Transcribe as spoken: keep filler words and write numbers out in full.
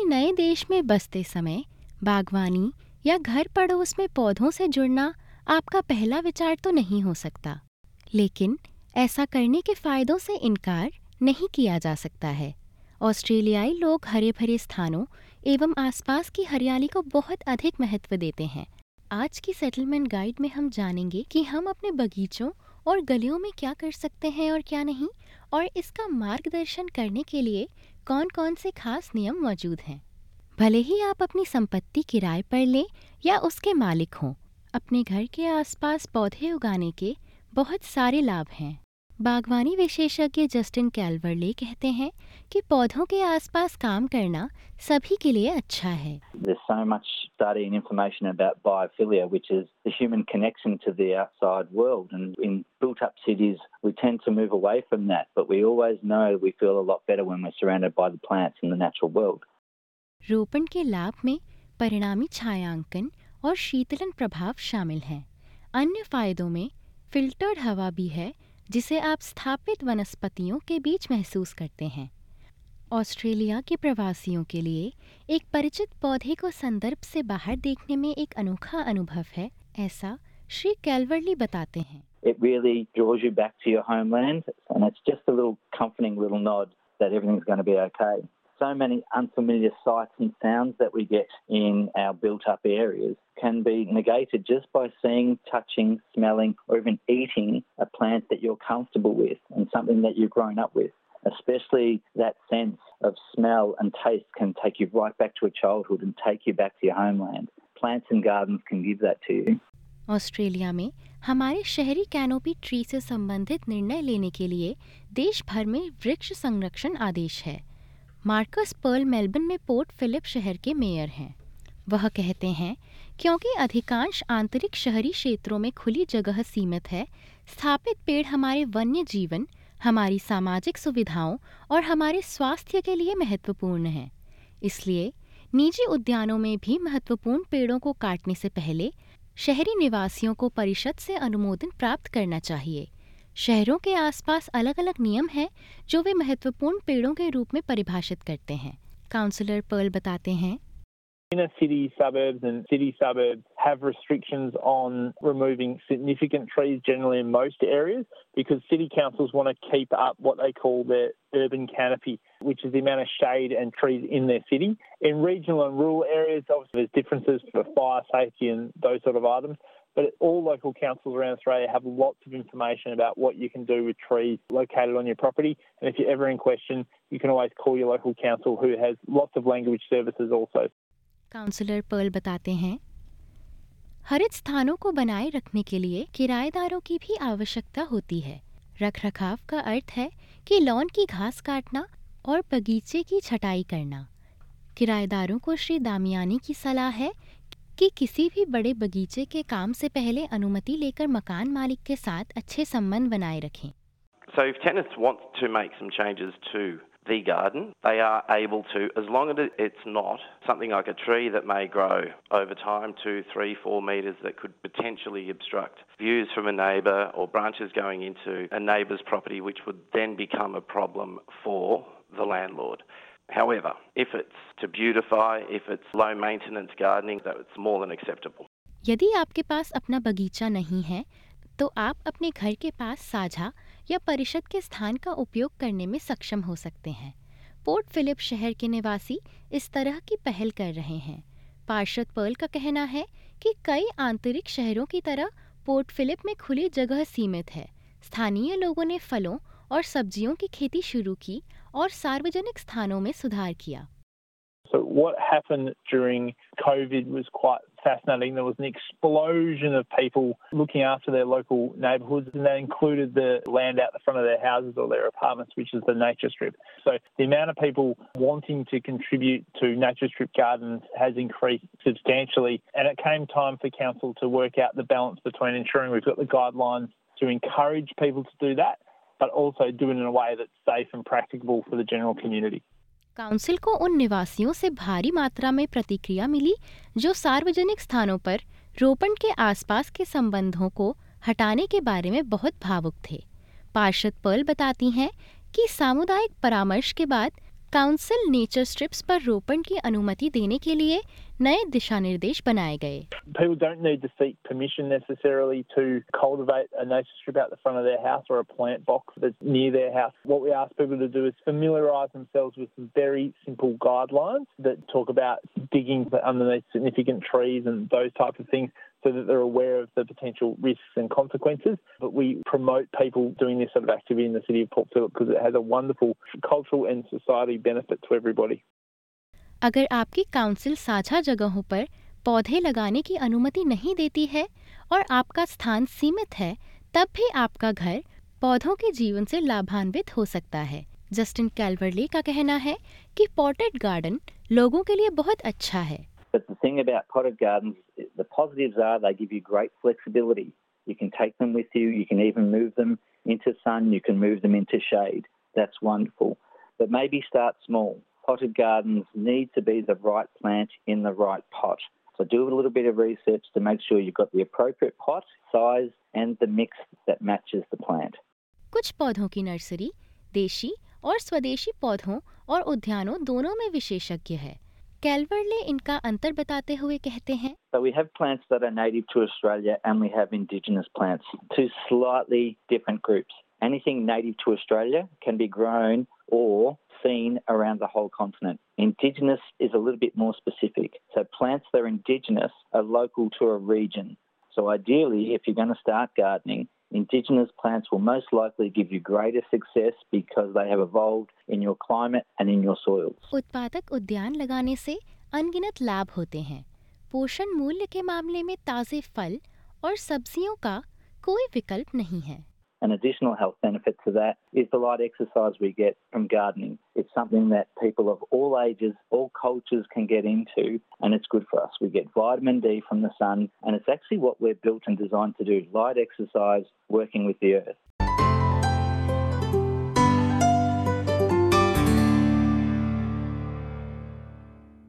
किसी नए देश में बसते समय बागवानी या घर पड़ोस में पौधों से जुड़ना आपका पहला विचार तो नहीं हो सकता, लेकिन ऐसा करने के फायदों से इनकार नहीं किया जा सकता है। ऑस्ट्रेलियाई लोग हरे भरे स्थानों एवं आसपास की हरियाली को बहुत अधिक महत्व देते हैं। आज की सेटलमेंट गाइड में हम जानेंगे कि हम अपने बगीचों और गलियों में क्या कर सकते हैं और क्या नहीं, और इसका मार्गदर्शन करने के लिए कौन कौन से खास नियम मौजूद हैं। भले ही आप अपनी संपत्ति किराए पर लें या उसके मालिक हों, अपने घर के आसपास पौधे उगाने के बहुत सारे लाभ हैं। बागवानी विशेषज्ञ जस्टिन कैल्वरले कहते हैं कि पौधों के आसपास काम करना सभी के लिए अच्छा है। There's so much study and information about biophilia, which is the human connection to the outside world. And in built-up cities, we tend to move away from that. But we always know we feel a lot better when we're surrounded by the plants in the natural world. रोपण के लाभ में परिणामी छायांकन और शीतलन प्रभाव शामिल हैं। अन्य फायदों में फिल्टर्ड हवा भी है, जिसे आप स्थापित वनस्पतियों के बीच महसूस करते हैं। ऑस्ट्रेलिया के प्रवासियों के लिए एक परिचित पौधे को संदर्भ से बाहर देखने में एक अनोखा अनुभव है, ऐसा श्री कैल्वरली बताते हैं। It really draws you back to your homeland, and it's just a little comforting little nod that everything's going to be okay. So many unfamiliar sights and sounds that we get in our built-up areas can be negated just by seeing, touching, smelling, or even eating a plant that you're comfortable with and something that you've grown up with. Especially that sense of smell and taste can take you right back to a childhood and take you back to your homeland. Plants and gardens can give that to you. Australia में हमारे शहरी canopy tree से संबंधित निर्णय लेने के लिए देश भर में वृक्ष संरक्षण आदेश है। मार्कस पर्ल मेलबर्न में पोर्ट फिलिप शहर के मेयर हैं। वह कहते हैं, क्योंकि अधिकांश आंतरिक शहरी क्षेत्रों में खुली जगह सीमित है, स्थापित पेड़ हमारे वन्य जीवन, हमारी सामाजिक सुविधाओं और हमारे स्वास्थ्य के लिए महत्वपूर्ण हैं। इसलिए निजी उद्यानों में भी महत्वपूर्ण पेड़ों को काटने से पहले शहरी निवासियों को परिषद से अनुमोदन प्राप्त करना चाहिए। शहरों के आसपास अलग अलग नियम हैं जो वे महत्वपूर्ण पेड़ों के रूप में परिभाषित करते हैं। काउंसलर पर्ल बताते हैं, Inner city suburbs and city suburbs have restrictions on removing significant trees generally in most areas because city councils want to keep up what they call their urban canopy, which is the amount of shade and trees in their city. In regional and rural areas, obviously there's differences for fire safety and those sort of items, but all local councils around Australia have lots of information about what you can do with trees located on your property. And if you're ever in question, you can always call your local council, who has lots of language services also. Councillor Pearl बताते हैं, हरित स्थानों को बनाए रखने के लिए किराएदारों की भी आवश्यकता होती है। रखरखाव का अर्थ है कि लॉन की घास काटना और बगीचे की छटाई करना। किराएदारों को श्री दामियानी की सलाह है कि किसी भी बड़े बगीचे के काम से पहले अनुमति लेकर मकान मालिक के साथ अच्छे संबंध बनाए रखें। So if tenants want to make some changes to the garden, they are able to, as long as it's not something like a tree that may grow over time to three, four metres that could potentially obstruct views from a neighbour or branches going into a neighbour's property, which would then become a problem for the landlord. However, if it's to beautify, if it's low maintenance gardening, that it's more than acceptable. यदि आपके पास अपना बगीचा नहीं है, तो आप अपने घर के पास साझा या परिषद के स्थान का उपयोग करने में सक्षम हो सकते हैं। पोर्ट फिलिप शहर के निवासी इस तरह की पहल कर रहे हैं। पार्षद पर्ल का कहना है कि कई आंतरिक शहरों की तरह पोर्ट फिलिप में खुली जगह सीमित है। स्थानीय लोगों ने फलों और सब्जियों की खेती शुरू की और सार्वजनिक स्थानों में सुधार किया। So what happened during COVID was quite fascinating. There was an explosion of people looking after their local neighbourhoods, and that included the land out the front of their houses or their apartments, which is the nature strip. So the amount of people wanting to contribute to nature strip gardens has increased substantially, and it came time for council to work out the balance between ensuring we've got the guidelines to encourage people to do that, but also do it in a way that's safe and practicable for the general community. Council को उन निवासियों से भारी मात्रा में प्रतिक्रिया मिली जो सार्वजनिक स्थानों पर रोपण के आसपास के संबंधों को हटाने के बारे में बहुत भावुक थे। पार्षद पर्ल बताती हैं कि सामुदायिक परामर्श के बाद काउंसिल नेचर स्ट्रिप्स पर रोपण की अनुमति देने के लिए नए दिशा निर्देश बनाए गए। People don't need to seek permission necessarily to cultivate a nature strip out the front of their house or a plant box that's near their house. What we ask people to do is familiarise themselves with some very simple guidelines that talk about digging underneath significant trees and those types of things, so that they're aware of the potential risks and consequences. But we promote people doing this sort of activity in the city of Port Phillip because it has a wonderful cultural and society benefit to everybody. अगर आपकी council साझा जगहों पर पौधे लगाने की अनुमति नहीं देती है और आपका स्थान सीमित है, तब भी आपका घर पौधों के जीवन से लाभान्वित हो सकता है। जस्टिन कैल्वरले का कहना है कि पॉटेड गार्डन लोगों के लिए बहुत अच्छा है। But the thing about potted gardens, the positives are they give you great flexibility. You can take them with you, you can even move them into sun, you can move them into shade. That's wonderful. But maybe start small. Potted gardens need to be the right plant in the right pot. So do a little bit of research to make sure you've got the appropriate pot, size and the mix that matches the plant. कुछ पौधों की nursery देशी और स्वदेशी पौधों और उद्यानों दोनों में विशेषज्ञ है। कैल्वरले इनका अंतर बताते हुए कहते हैं, So we have plants that are native to Australia and we have indigenous plants, two slightly different groups. Anything native to Australia can be grown or seen around the whole continent. Indigenous is a little bit more specific. So plants that are indigenous are local to a region. So ideally, if you're going to start gardening, Indigenous plants will most likely give you greater success because they have evolved in your climate and in your soils. उत्पादक उद्यान लगाने से अनगिनत लाभ होते हैं। पोषण मूल्य के मामले में ताज़े फल और सब्जियों का कोई विकल्प नहीं है। An additional health benefit to that is the light exercise we get from gardening. It's something that people of all ages, all cultures can get into, and it's good for us. We get vitamin D from the sun, and it's actually what we're built and designed to do, light exercise, working with the earth.